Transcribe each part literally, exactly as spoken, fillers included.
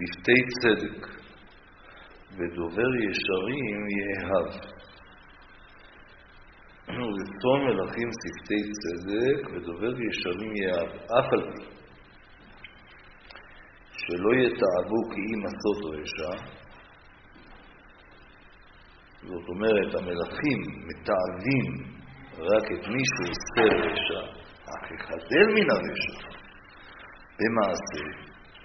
שפתי צדק ודובר ישרים יאהב. רצון מלכים שפתי צדק ודובר ישרים יאהב. אף על פי שלא יתעבו כי אם עשות רשע, זאת אומרת, המלכים מתעבים רק את מי שעושה רשע, אך יחדל מן הרשע במעשה,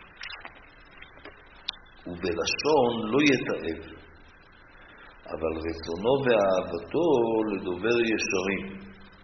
ובלשון לא יתעב, אבל רצונו ואהבתו לדובר ישרים.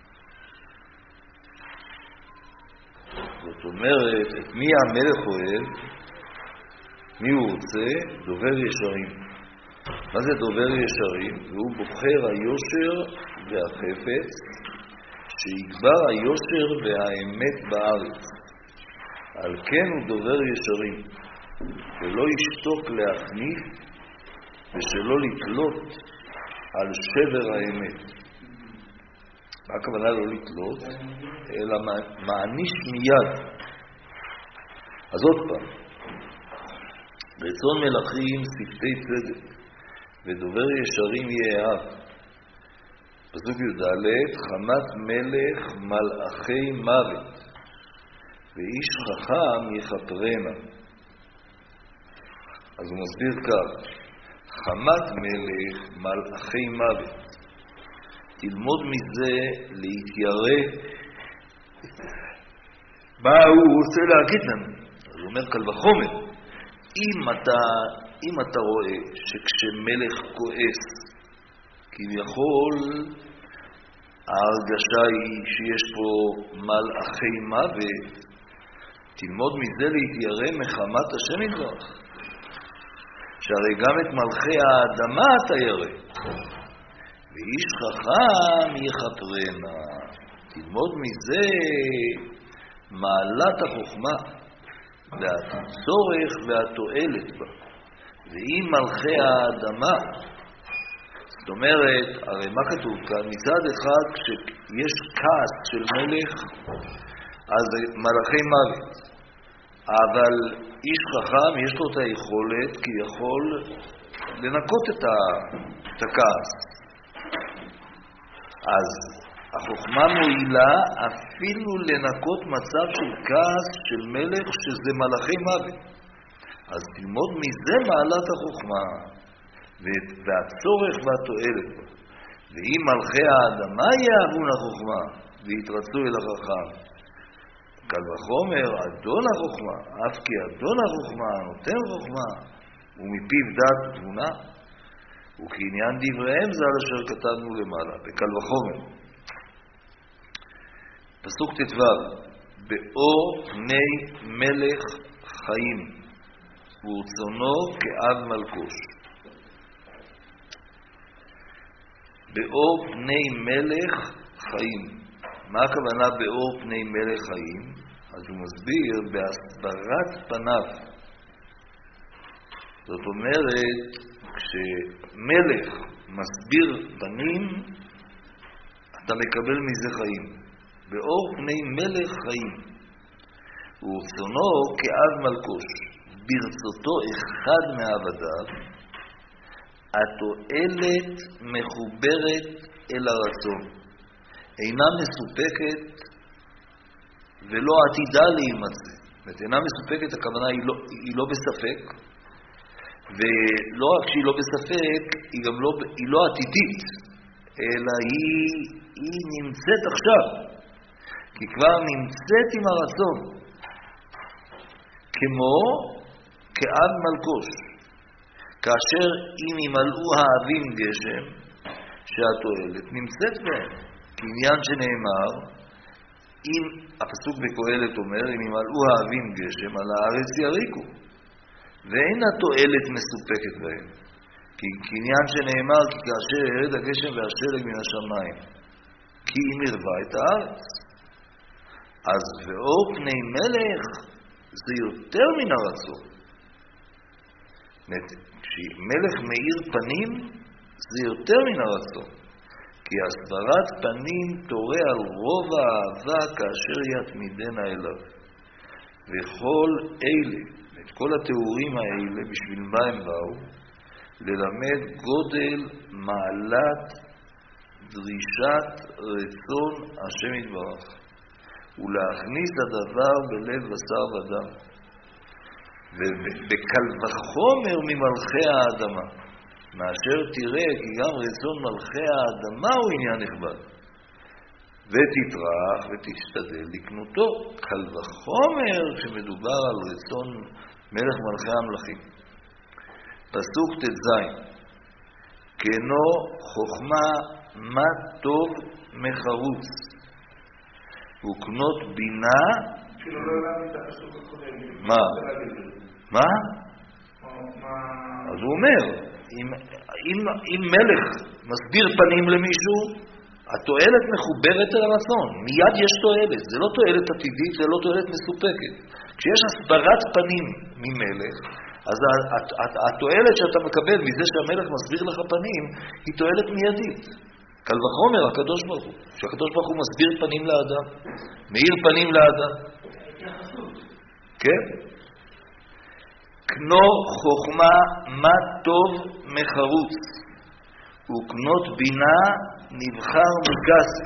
זאת אומרת, את מי המלך אוהב? מי הוא רוצה? דובר ישרים. מה זה דובר ישרים? והוא בוחר היושר והחפץ, שיגבר היושר והאמת בארץ. על כן הוא דובר ישרים, ולא ישתוק להחניף, ושלא לתלות על שבר האמת. מה הכוונה לא לתלות? אלא מעניש מיד. אז עוד פעם, רצון מלכים שפתי צדק ודובר ישרים יאהב. פסוק י"ד, חמת מלך מלאכי מוות ואיש חכם יכפרנה. אז הוא מסביר כך, חמת מלך מלאכי מוות, תלמוד מזה להתיירא. מה הוא רוצה להגיד לנו? אז הוא אומר קל וחומר, אם אתה, אם אתה רואה שכשמלך כועס, כביכול ההרגשה היא שיש פה מלאכי מוות, תלמוד מזה להתיירא מחמת השם יתברך. שהרי גם את מלכי האדמה אתה ירא. ואיש חכם יכפרנה. תלמוד מזה מעלת החוכמה והצורך והתועלת בה. ואם מלכי האדמה, זאת אומרת, הרי מה כתוב כאן? מצד אחד, כשיש כעס של מלך, אז מלאכי מוות. אבל איש חכם יש לו את היכולת, כי יכול לנקות את הכעס. אז החוכמה מועילה אפילו לנקות מצב של כעס של מלך שזה מלאכי מוות. אז תלמוד מזה מעלת החוכמה והצורך והתועלת בה. ואם מלכי האדמה יאהבון החוכמה ויתרצו אל החכם, קל וחומר אדון החוכמה, אף כי אדון החוכמה נותן חוכמה ומפיו דעת תבונה, וכעניין דבריהם זה על אשר כתבנו למעלה, בקל וחומר. פסוק ט"ו, באור פני מלך חיים ורצונו כאב מלכוש. באור פני מלך חיים. מה הכוונה באור פני מלך חיים? אז הוא מסביר בהסברת פניו. זאת אומרת, כשמלך מסביר פנים, אתה מקבל מזה חיים. באור פני מלך חיים. ורצונו כאב מלכוש. ברצותו אחד מעבדיו, התועלת מחוברת אל הרצון. אינה מסופקת ולא עתידה להימצא. זאת אומרת, אינה מסופקת, הכוונה היא לא, היא לא בספק, ולא רק שהיא לא בספק, היא גם לא, היא לא עתידית, אלא היא, היא נמצאת עכשיו, כי כבר נמצאת עם הרצון, כמו כאב מלכוש, כאשר אם ימלאו האבים גשם, שהתועלת נמצאת בהם. כעניין שנאמר, אם הפסוק בקהלת אומר, אם ימלאו האבים גשם, על הארץ יריקו, ואין התועלת מסופקת בהם. כי כעניין שנאמר, כי כאשר ירד הגשם והשלג מן השמיים, כי אם ירבה את הארץ. אז ואור פני מלך זה יותר מן הרצון. כשמלך מאיר פנים זה יותר מן הרצון. כי הסברת פנים תורה על רוב האהבה כאשר יתמידנה אליו. וכל אלה, את כל התיאורים האלה, בשביל מה הם באו? ללמד גודל מעלת דרישת רצון השם יתברך, ולהכניס הדבר בלב בשר ודם, ובקל וחומר ממלכי האדמה, מאשר תראה כי גם רצון מלכי האדמה הוא עניין נכבד, ותטרח ותשתדל לקנותו. קל וחומר שמדובר על רצון מלך מלכי המלכים. פסוק תז, כנו חוכמה מה טוב מחרוץ, וקנות בינה. כאילו לא הבנתי את הפסוק הקודם. מה? מה? אז הוא אומר, אם, אם, אם מלך מסביר פנים למישהו, התועלת מחוברת אל הרצון. מיד יש תועלת. זה לא תועלת עתידית, זה לא תועלת מסופקת. כשיש הסברת פנים ממלך, אז התועלת שאתה מקבל מזה שהמלך מסביר לך פנים, היא תועלת מיידית. קל וחומר הקדוש ברוך הוא. שהקדוש ברוך הוא מסביר פנים לאדם, מאיר פנים לאדם. כן? קנו חוכמה מה טוב מחרוץ, וקנות בינה נבחר מכסף.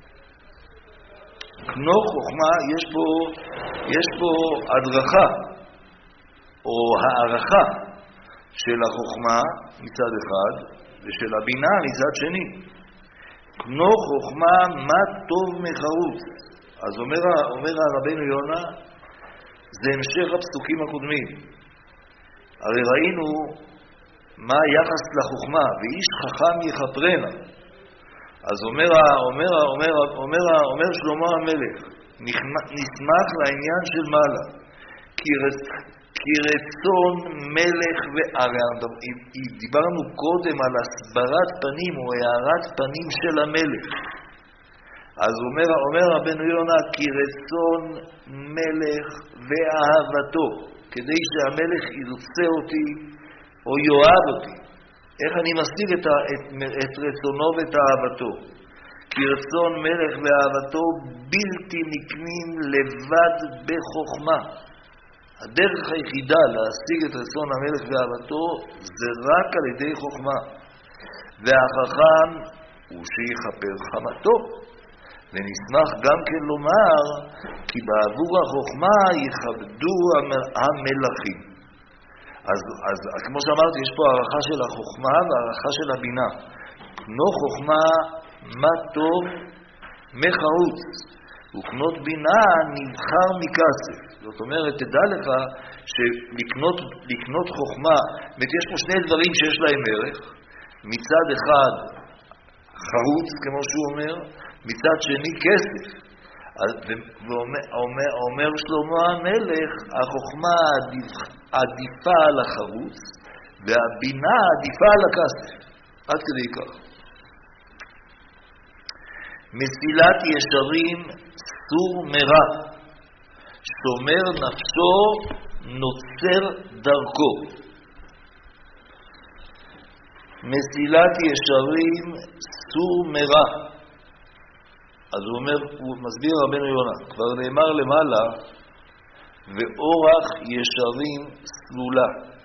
קנו חוכמה, יש פה, יש פה הדרכה, או הערכה של החוכמה מצד אחד, ושל הבינה מצד שני. קנו חוכמה מה טוב מחרוץ. אז אומר, אומר הרבנו יונה, זה המשך הפסוקים הקודמים. הרי ראינו מה היחס לחוכמה, ואיש חכם יחפרנה. אז אומר, אומר, אומר, אומר, אומר שלמה המלך, נשמח לעניין של מעלה, כי, רצ, כי רצון מלך, והרי דיברנו קודם על הסברת פנים או הערת פנים של המלך. אז אומר, אומר רבנו יונה, כי רצון מלך ואהבתו, כדי שהמלך ירצה אותי או יאהב אותי. איך אני משיג את, את, את רצונו ואת אהבתו? כי רצון מלך ואהבתו בלתי נקנים לבד בחוכמה. הדרך היחידה להשיג את רצון המלך ואהבתו זה רק על ידי חוכמה. והחכם הוא שיחפר חמתו. ונשמח גם כן לומר כי בעבור החוכמה יכבדו המלכים. אז, אז כמו שאמרתי, יש פה הערכה של החוכמה והערכה של הבינה. קנו חוכמה מה טוב מחרוץ, וקנות בינה נבחר מכסף. זאת אומרת, תדע לך שלקנות לקנות חוכמה, יש פה שני דברים שיש להם ערך. מצד אחד חרוץ, כמו שהוא אומר, מצד שני כסף. ואומר אומר שלמה המלך, החוכמה עדיפה על החרוץ, והבינה עדיפה על הכסף. עד כדי כך. מסילת ישרים סור מרע, שומר נפשו נוצר דרכו. מסילת ישרים סור מרע. אז הוא אומר, הוא מסביר רבנו יונה, כבר נאמר למעלה, ואורח ישרים סלולה.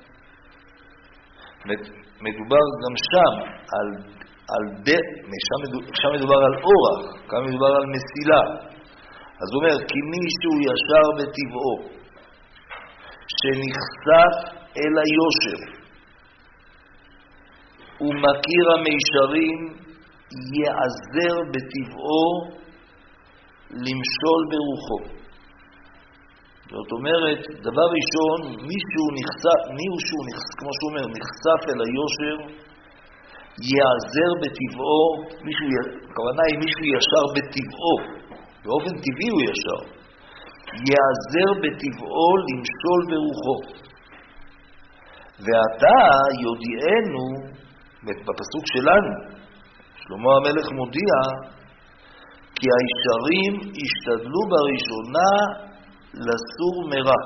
מדובר גם שם על, על ד... שם, מדובר, שם מדובר על אורח, כאן מדובר על מסילה. אז הוא אומר, כי מישהו ישר בטבעו, שנחשף אל היושר, ומכיר המישרים, יעזר בטבעו למשול ברוחו. זאת אומרת, דבר ראשון, מישהו נחשף, מישהו נחשף, כמו שהוא אומר, נחשף אל היושר, יעזר בטבעו, מישהו, הכוונה היא מישהו ישר בטבעו, באופן טבעי הוא ישר, יעזר בטבעו למשול ברוחו. ועתה יודיענו, בפסוק שלנו, שלמה המלך מודיע, כי הישרים השתדלו בראשונה לסור מרע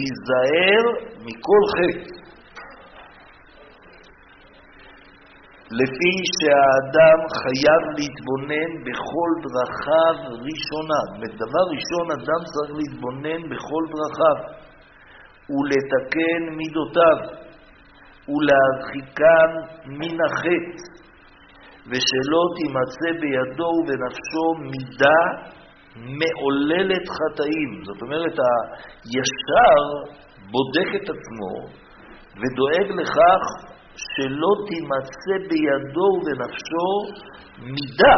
ולהיזהר מכל חטא. לפי שהאדם חייב להתבונן בכל דרכיו ראשונה. בדבר ראשון אדם צריך להתבונן בכל דרכיו ולתקן מידותיו ולהרחיקן מן החטא, ושלא תימצא בידו ובנפשו מידה מעוללת חטאים. זאת אומרת, הישר בודק את עצמו ודואג לכך שלא תימצא בידו ובנפשו מידה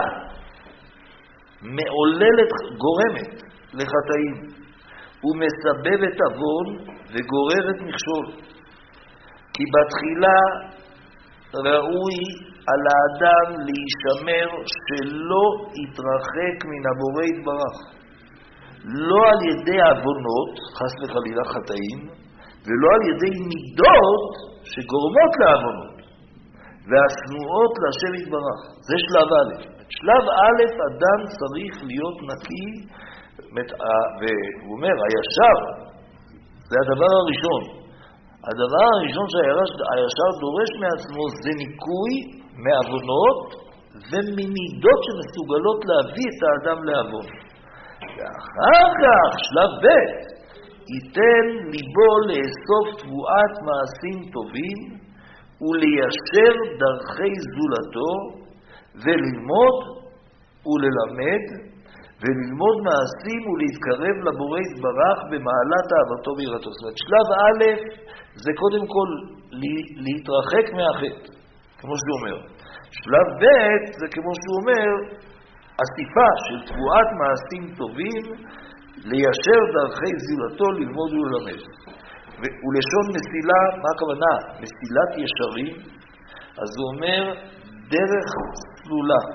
מעוללת, גורמת לחטאים, ומסבבת עוון וגוררת מכשול. כי בתחילה ראוי על האדם להישמר שלא יתרחק מן הבורא יתברך, לא על ידי עוונות, חס וחלילה חטאים, ולא על ידי מידות שגורמות לעוונות והשנואות להשם יתברך. זה שלב א'. שלב א', אדם צריך להיות נקי, והוא אומר, הישר, זה הדבר הראשון. הדבר הראשון שהישר דורש מעצמו זה ניקוי מעוונות וממידות שמסוגלות להביא את האדם לעוון. ואחר כך, שלב ב', ייתן ליבו לאסוף תבואת מעשים טובים וליישר דרכי זולתו וללמוד וללמד וללמוד מעשים ולהתקרב לבורא יתברך במעלת אהבתו ויראתו. זאת אומרת, שלב א' זה קודם כל להתרחק מהחטא, כמו שהוא אומר. שלב ב' זה כמו שהוא אומר, אסיפה של תבואת מעשים טובים, ליישר דרכי זולתו, ללמוד וללמד. ולשון מסילה, מה הכוונה? מסילת ישרים, אז הוא אומר דרך סלולה,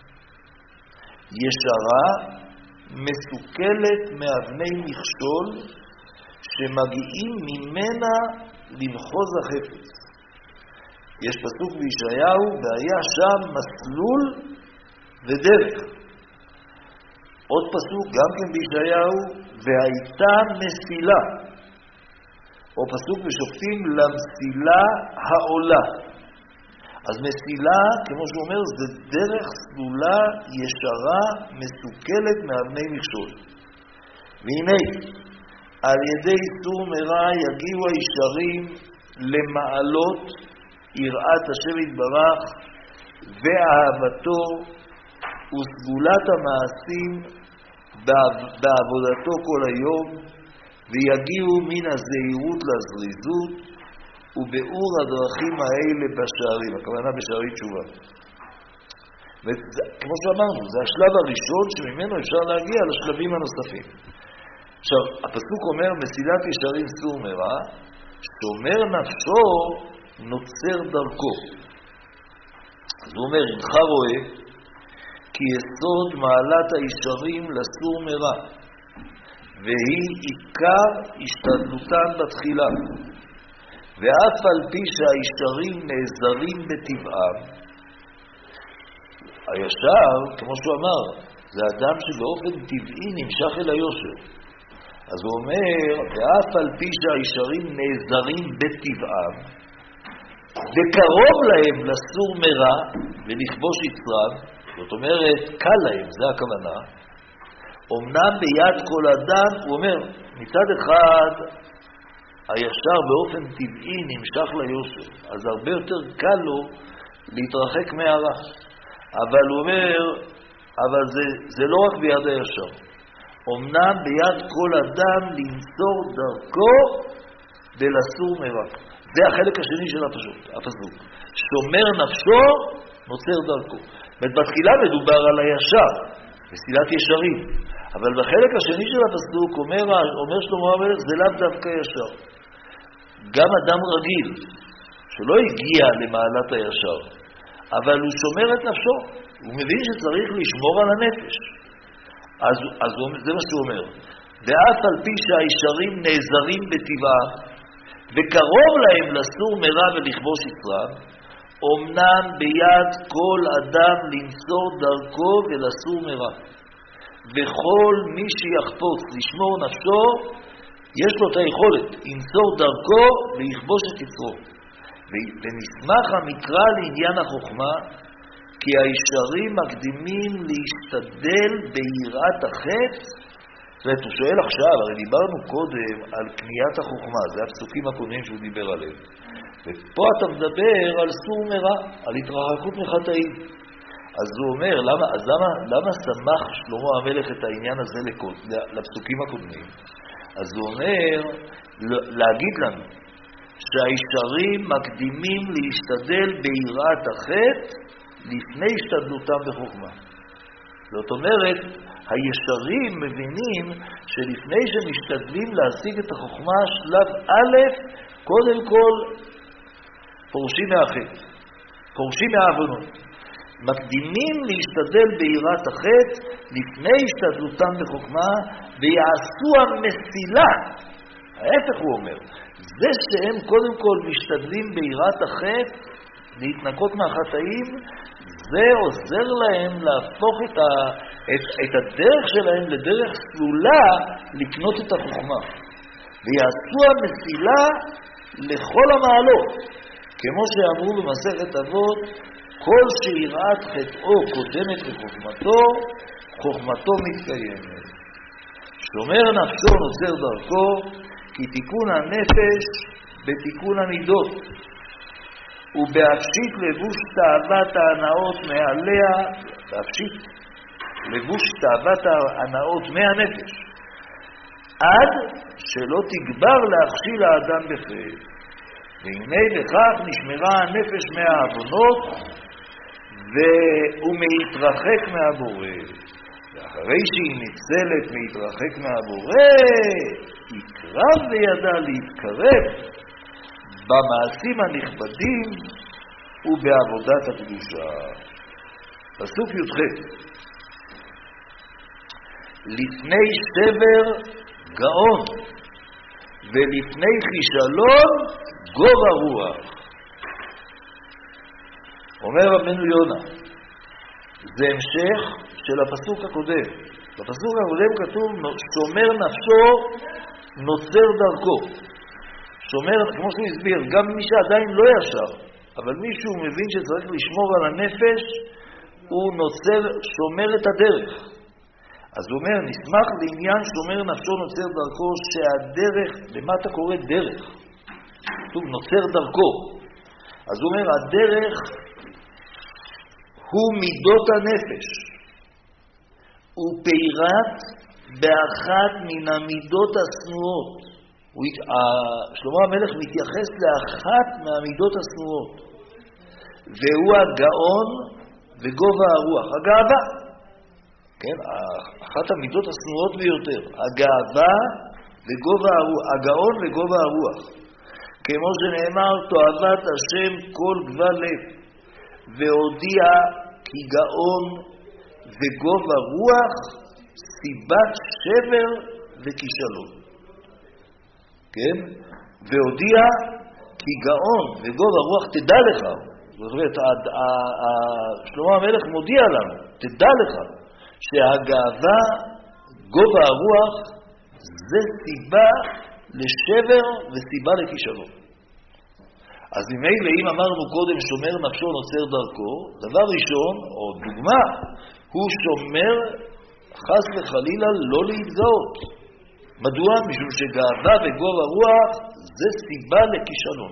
ישרה, מסוכלת מאבני מכשול, שמגיעים ממנה למחוז החפץ. יש פסוק בישעיהו, והיה שם מסלול ודרך. עוד פסוק, גם כן בישעיהו, והייתה מסילה. או פסוק בשופטים, למסילה העולה. אז מסילה, כמו שהוא אומר, זה דרך סלולה, ישרה, מסוכלת מאבני מכשול. והנה, על ידי סור מרע יגיעו הישרים למעלות יראת השם יתברך ואהבתו וסגולת המעשים בעבודתו כל היום, ויגיעו מן הזהירות לזריזות ובאור הדרכים האלה בשערים, הכוונה בשערי תשובה. וכמו שאמרנו, זה השלב הראשון שממנו אפשר להגיע לשלבים הנוספים. עכשיו, הפסוק אומר, מסילת ישרים סור מרע, שומר נפשו נוצר דרכו. אז הוא אומר, אינך רואה, כי יסוד מעלת הישרים לסור מרע, והיא עיקר השתדלותן בתחילה. ואף על פי שהישרים נעזרים בטבעם, הישר, כמו שהוא אמר, זה אדם שבאופן טבעי נמשך אל היושר. אז הוא אומר, ואף על פי שהישרים נעזרים בטבעם, וקרוב להם לסור מרע ולכבוש יצרם, זאת אומרת, קל להם, זה הכוונה, אמנם ביד כל אדם, הוא אומר, מצד אחד, הישר באופן טבעי נמשך ליושר, אז הרבה יותר קל לו להתרחק מהרע. אבל הוא אומר, אבל זה, זה לא רק ביד הישר. אמנם ביד כל אדם למסור דרכו ולסור מרע. זה החלק השני של הפסוק. הפסוק. שומר נפשו, נוצר דרכו. בתחילה מדובר על הישר, מסילת ישרים. אבל בחלק השני של הפסוק אומר, אומר שלמה המלך, זה לאו דווקא ישר. גם אדם רגיל, שלא הגיע למעלת הישר, אבל הוא שומר את נפשו. הוא מבין שצריך לשמור על הנפש. אז, אז זה מה שהוא אומר. ואף על פי שהישרים נעזרים בטבעה, וקרוב להם לסור מרע ולכבוש יצרם, אמנם ביד כל אדם למסור דרכו ולסור מרע. וכל מי שיחפוץ לשמור נפשו, יש לו את היכולת למסור דרכו ולכבוש את יצרו. ונסמך המקרא לעניין החוכמה, כי הישרים מקדימים להשתדל ביראת החץ. זאת אומרת, הוא שואל עכשיו, הרי דיברנו קודם על קניית החוכמה, זה הפסוקים הקודמים שהוא דיבר עליהם. ופה אתה מדבר על סור מרע, על התרחקות מחטאים. אז הוא אומר, למה, אז למה, למה שמח שלמה המלך את העניין הזה לפסוקים הקודמים? אז הוא אומר, להגיד לנו, שהישרים מקדימים להשתדל ביראת החטא לפני השתדלותם בחוכמה. זאת אומרת, הישרים מבינים שלפני שמשתדלים להשיג את החוכמה, שלב א', קודם כל פורשים מהחטא, פורשים מהעוונות. מקדימים להשתדל ביראת החטא לפני השתדלותם בחוכמה, ויעשו המסילה. ההפך הוא אומר, זה שהם קודם כל משתדלים ביראת החטא, להתנקות מהחטאים, זה עוזר להם להפוך את, ה, את, את הדרך שלהם לדרך סלולה לקנות את החוכמה. ויעשו המסילה לכל המעלות. כמו שאמרו במסכת אבות, כל שיראת חטאו קודמת לחוכמתו, חוכמתו מתקיימת. שומר נפשו נוצר דרכו, כי תיקון הנפש בתיקון המידות. ובהפשיט לבוש תאוות ההנאות מעליה, בהפשיט לבוש תאוות ההנאות מהנפש, עד שלא תגבר להכשיל האדם בחטא. והנה בכך נשמרה הנפש מהעוונות והוא מתרחק מהבורא. ואחרי שהיא ניצלת מתרחק מהבורא, יקרב לידה להתקרב במעשים הנכבדים ובעבודת הקדושה. פסוק י"ח. לפני שבר גאון ולפני כישלון גובה רוח. אומר רבנו יונה, זה המשך של הפסוק הקודם. בפסוק הקודם כתוב שומר נפשו נוצר דרכו. שומר, כמו שהוא הסביר, גם מי שעדיין לא ישר, אבל מי שהוא מבין שצריך לשמור על הנפש, הוא נוצר, שומר את הדרך. אז הוא אומר, נשמח לעניין שומר נפשו נוצר דרכו, שהדרך, למה אתה קורא דרך? כתוב נוצר דרכו. אז הוא אומר, הדרך הוא מידות הנפש. הוא פירת באחת מן המידות השנואות. שלמה המלך מתייחס לאחת מהמידות השנואות. והוא הגאון וגובה הרוח. הגאווה. כן, אחת המידות השנואות ביותר. הגאווה וגובה הרוח. הגאון וגובה הרוח. כמו שנאמר, תועבת השם כל גבל לב, והודיע כי גאון וגובה רוח, סיבת שבר וכישלון. כן? והודיע כי גאון וגובה רוח, תדע לך. זאת אומרת, שלמה המלך מודיע לנו, תדע לך, שהגאווה, גובה הרוח, זה סיבה לשבר וסיבה לכישלון. אז ממילא אם אמרנו קודם שומר נפשו נוצר דרכו, דבר ראשון, או דוגמה, הוא שומר חס וחלילה לא להתגאות. מדוע? משום שגאווה וגובה רוח זה סיבה לכישלון.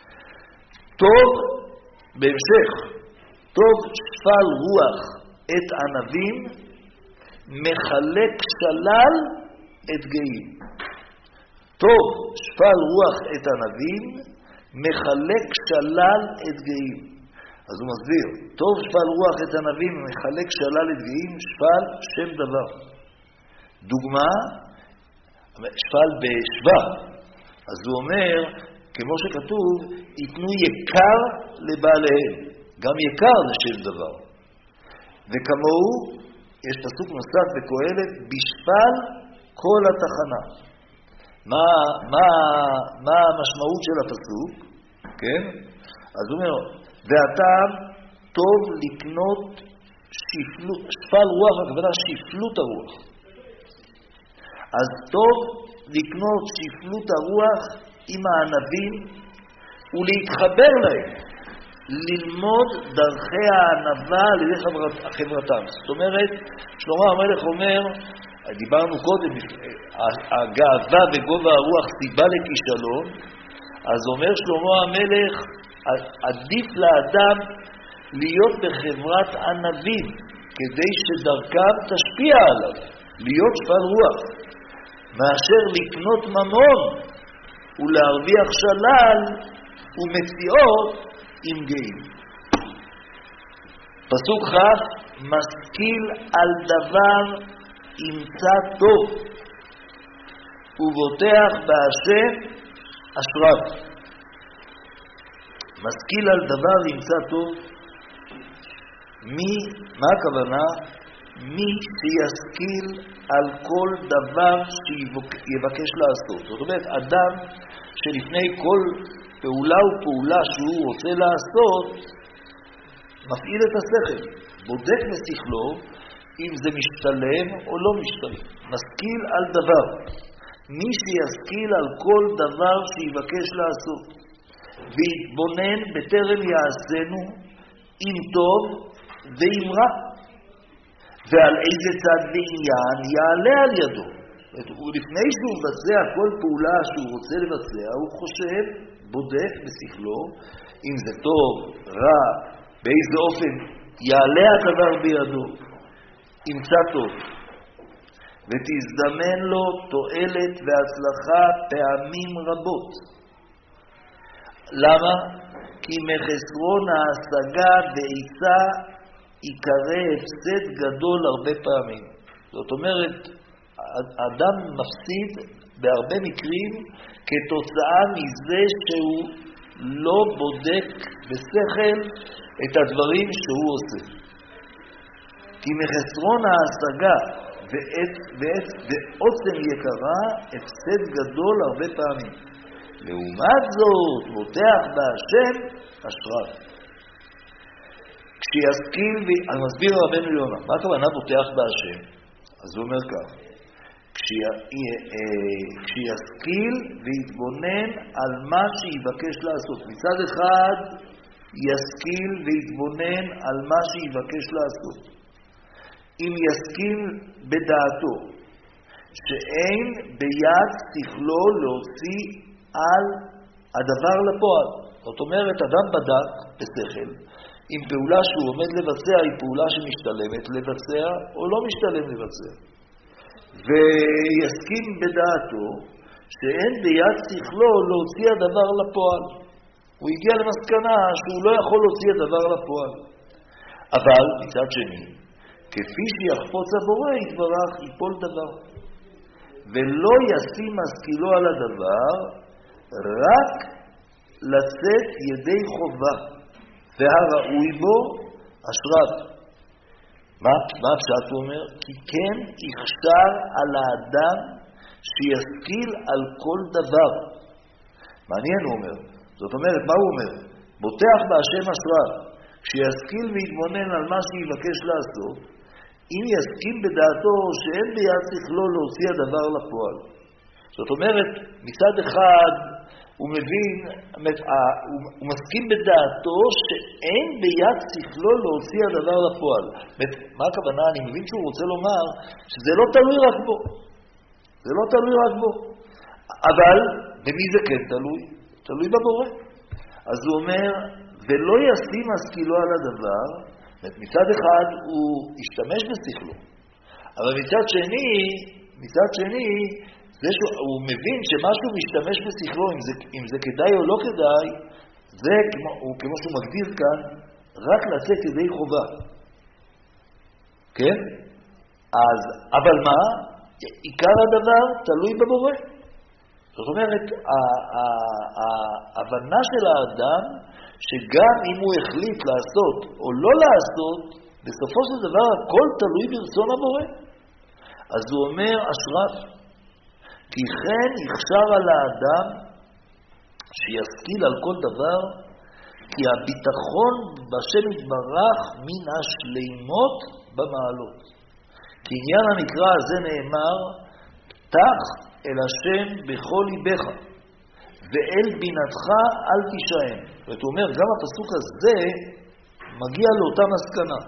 טוב, בהמשך, טוב שפל רוח את ענבים, מחלק שלל את גאים. טוב שפל רוח את ענבים, מחלק שלל את גאים. אז הוא מסביר, טוב שפל רוח את ענבים, מחלק שלל את גאים, שפל שם דבר. דוגמה, שפל בשבא. אז הוא אומר, כמו שכתוב, ייתנו יקר לבעליהם. גם יקר זה שם דבר. וכמוהו, יש פסוק נוסף בקהלת, בשפל כל התחנה. מה, מה, מה המשמעות של הפסוק? כן? אז הוא אומר, והטעם טוב לקנות שפלות, שפל רוח, הכוונה שפלות הרוח. אז טוב לקנות שפלות הרוח עם הענבים, ולהתחבר להם, ללמוד דרכי הענווה על ידי חברתם. זאת אומרת, שלמה המלך אומר, דיברנו קודם, הגאווה וגובה הרוח סיבה לכישלון, אז אומר שלמה המלך, עדיף לאדם להיות בחברת ענבים, כדי שדרכם תשפיע עליו, להיות שפל רוח, מאשר לקנות ממון ולהרוויח שלל ומציאות עם גאים. פסוק ח' משכיל על דבר ימצא טוב ובוטח בהשם אשריו. משכיל על דבר ימצא טוב, מי, מה הכוונה? מי שישכיל על כל דבר שיבקש לעשות. זאת אומרת, אדם שלפני כל פעולה ופעולה שהוא רוצה לעשות, מפעיל את השכל, בודק בשכלו אם זה משתלם או לא משתלם. משכיל על דבר. מי שישכיל על כל דבר שיבקש לעשות, ויתבונן בטרם יעשנו, אם טוב ואם רע, ועל איזה צד ועניין יעלה על ידו. ולפני שהוא מבצע כל פעולה שהוא רוצה לבצע, הוא חושב, בודק בשכלו, אם זה טוב, רע, באיזה אופן יעלה הדבר בידו, ימצא טוב, ותזדמן לו תועלת והצלחה פעמים רבות. למה? כי מחסרון ההשגה ועיצה יקרא הפסד גדול הרבה פעמים. זאת אומרת, אדם מפסיד בהרבה מקרים כתוצאה מזה שהוא לא בודק בשכל את הדברים שהוא עושה. כי מחסרון ההשגה ועוצם יקרה הפסד גדול הרבה פעמים. לעומת זאת, בוטח בהשם אשריו. כשישכיל, אני מסביר רבנו יונה, מה הכוונה בוטח בהשם? אז הוא אומר כך, כשישכיל ויתבונן על מה שיבקש לעשות. מצד אחד, ישכיל ויתבונן על מה שיבקש לעשות. אם ישכיל בדעתו, שאין ביד שכלו להוציא על הדבר לפועל. זאת אומרת, אדם בדק בשכל, אם פעולה שהוא עומד לבצע היא פעולה שמשתלמת לבצע או לא משתלם לבצע. ויסכים בדעתו שאין ביד שכלו להוציא הדבר לפועל. הוא הגיע למסקנה שהוא לא יכול להוציא הדבר לפועל. אבל מצד שני, כפי שיחפוץ הבורא יתברך ייפול דבר. ולא ישים משכילו על הדבר, רק לצאת ידי חובה, והראוי בו אשריו. מה, מה הפשט הוא אומר? כי כן יכשר על האדם שישכיל על כל דבר. מעניין הוא אומר. זאת אומרת, מה הוא אומר? בוטח בהשם אשריו. כשישכיל ויתבונן על מה שיבקש לעשות, אם יסכים בדעתו שאין ביד שכלו להוציא הדבר לפועל. זאת אומרת, מצד אחד הוא מבין, הוא מסכים בדעתו שאין ביד שכלו להוציא הדבר לפועל. מה הכוונה? אני מבין שהוא רוצה לומר שזה לא תלוי רק בו. זה לא תלוי רק בו. אבל במי זה כן תלוי? תלוי בבורא. אז הוא אומר, ולא ישים משכילו על הדבר, מצד אחד הוא ישתמש בשכלו. אבל מצד שני, מצד שני, זה שהוא מבין שמשהו משתמש בשכלו, אם זה, אם זה כדאי או לא כדאי, זה כמו, הוא, כמו שהוא מגדיר כאן, רק לצאת ידי חובה. כן? אז, אבל מה? עיקר הדבר תלוי בבורא. זאת אומרת, ההבנה של האדם, שגם אם הוא החליט לעשות או לא לעשות, בסופו של דבר הכל תלוי ברצון הבורא. אז הוא אומר, אשריו, כי כן יכשר על האדם שישכיל על כל דבר, כי הביטחון בשם יתברך מן השלימות במעלות. כי עניין המקרא הזה נאמר, פתח אל השם בכל ליבך, ואל בינתך אל תישען. זאת אומרת, גם הפסוק הזה מגיע לאותה מסקנה.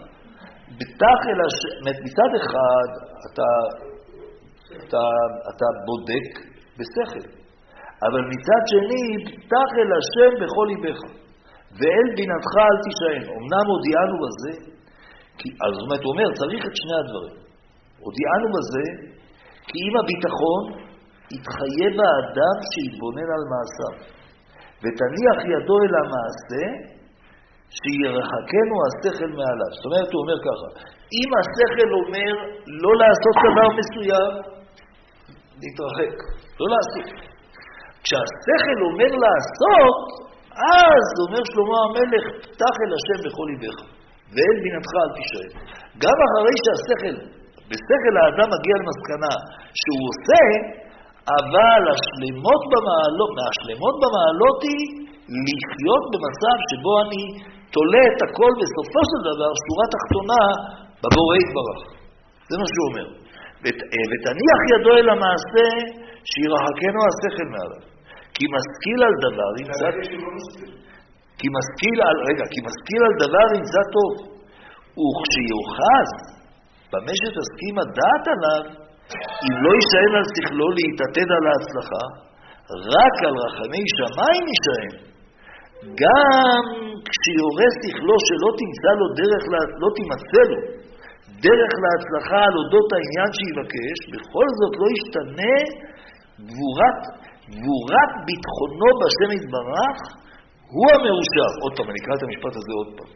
מצד אחד אתה, אתה, אתה בודק בשכל, אבל מצד שני, בטח אל השם בכל ליבך, ואל בינתך אל תישען. אמנם הודיענו בזה, כי, אז זאת אומרת, הוא אומר, צריך את שני הדברים. הודיענו בזה, כי עם הביטחון התחייב האדם שיתבונן על מעשיו, ותניח ידו אל המעשה, שירחקנו השכל מעליו. זאת אומרת, הוא אומר ככה, אם השכל אומר לא לעשות דבר מסוים, להתרחק, לא לעשות. כשהשכל אומר לעשות, אז אומר שלמה המלך, פתח אל השם בכל ליבך, ואל בינתך אל תישען. גם אחרי שהשכל, בשכל האדם מגיע למסקנה שהוא עושה, אבל השלמות במעלות, מהשלמות במעלות היא לחיות במצב שבו אני תולה את הכל בסופו של דבר, שורה תחתונה בבורא יתברך. זה מה שהוא אומר. ותניח ידו אל המעשה שירחקנו השכל מעליו. כי משכיל על דבר ימצא... כי משכיל על... רגע, כי משכיל על דבר ימצא טוב. וכשיוחז במה שתסכים הדעת עליו, אם לא יישען על שכלו להתעתד על ההצלחה, רק על רחמי שמיים יישען. גם כשיורה שכלו שלא תמצא לו דרך, לא תימצא לו דרך להצלחה על אודות העניין שיבקש, בכל זאת לא ישתנה גבורת, גבורת ביטחונו בשם יתברך, הוא המאושר. עוד פעם, אני אקרא את המשפט הזה עוד פעם.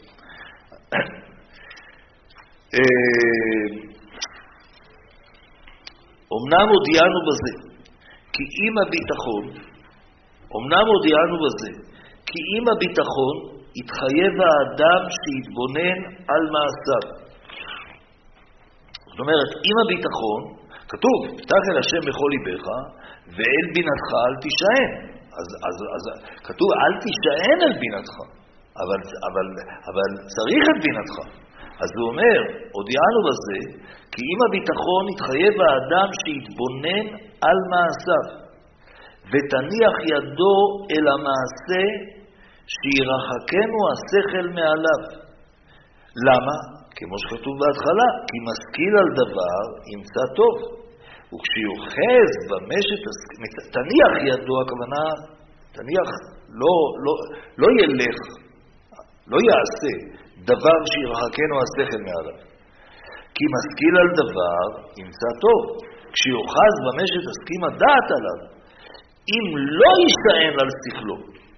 אמנם הודיענו בזה, כי עם הביטחון, אמנם הודיענו בזה, כי עם הביטחון התחייב האדם שיתבונן על מעשיו. זאת אומרת, עם הביטחון, כתוב, פתח אל השם בכל ליבך, ואל בינתך אל תישען. אז, אז, אז כתוב, אל תישען אל בינתך, אבל, אבל, אבל צריך את בינתך. אז הוא אומר, הודיענו בזה, כי עם הביטחון התחייב האדם שיתבונן על מעשיו, ותניח ידו אל המעשה שירחקנו השכל מעליו. למה? כמו שכתוב בהתחלה, כי משכיל על דבר ימצא טוב. וכשיוחז במשת, תניח ידו, הכוונה, תניח, לא, לא, לא ילך, לא יעשה דבר שירחקנו השכל מעליו. כי משכיל על דבר ימצא טוב. כשיוחז במשת תסכים הדעת עליו, אם לא ישען על שכלו,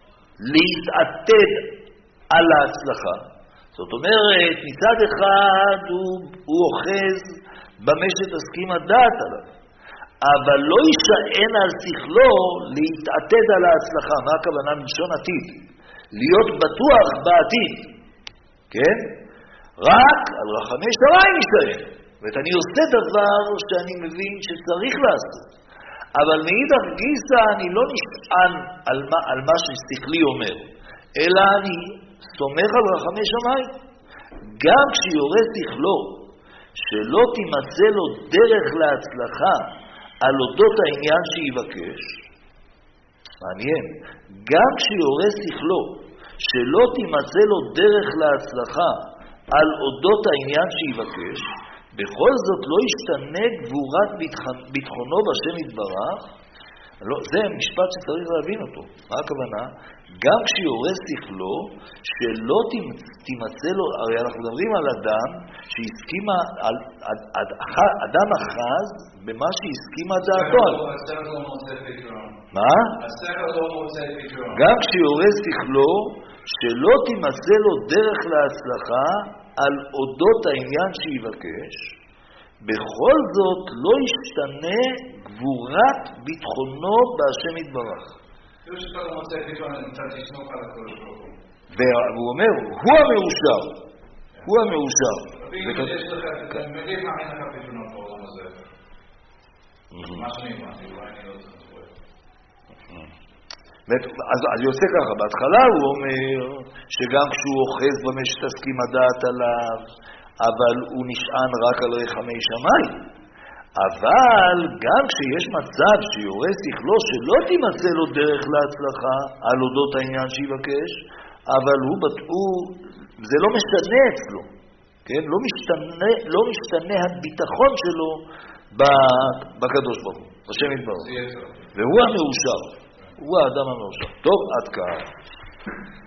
להתעתד על ההצלחה. זאת אומרת, מצד אחד הוא, הוא אוחז במשת תסכים הדעת עליו, אבל לא ישען על שכלו להתעתד על ההצלחה. מה הכוונה מלשון עתיד? להיות בטוח בעתיד, כן? רק על רחמי שמיים ישען. ואת אני עושה דבר שאני מבין שצריך לעשות. אבל מאידך גיסא אני לא נשען על מה, על מה ששכלי אומר, אלא אני סומך על רחמי שמיים. גם כשיורה שכלו שלא תימצא לו דרך להצלחה על אודות העניין שיבקש, מעניין, גם כשיורה שכלו שלא תימצא לו דרך להצלחה על אודות העניין שיבקש, בכל זאת לא ישתנה גבורת ביטחונו בשם יתברך. לא, זה משפט שצריך להבין אותו. מה הכוונה? גם כשיורה שכלו שלא תימצא לו, הרי אנחנו מדברים על אדם שהסכימה, על, על, על, על, אדם אחז במה שהסכימה דעתו. מה? גם כשיורה שכלו שלא תימצא לו דרך להצלחה על אודות העניין שיבקש, בכל זאת לא ישתנה גבורת ביטחונו בהשם יתברך. והוא אומר, הוא המאושר, הוא המאושר. אז יוצא ככה, בהתחלה הוא אומר שגם כשהוא אוחז במשת תסכים הדעת עליו, אבל הוא נשען רק על רחמי שמיים. אבל גם כשיש מצב שיורה שכלו שלא תימצא לו דרך להצלחה על אודות העניין שיבקש, אבל הוא, הוא, זה לא משתנה אצלו, כן? לא משתנה, לא משתנה הביטחון שלו בקדוש ברוך הוא, בשם יתברך. והוא המאושר, הוא האדם המאושר. טוב, עד כאן.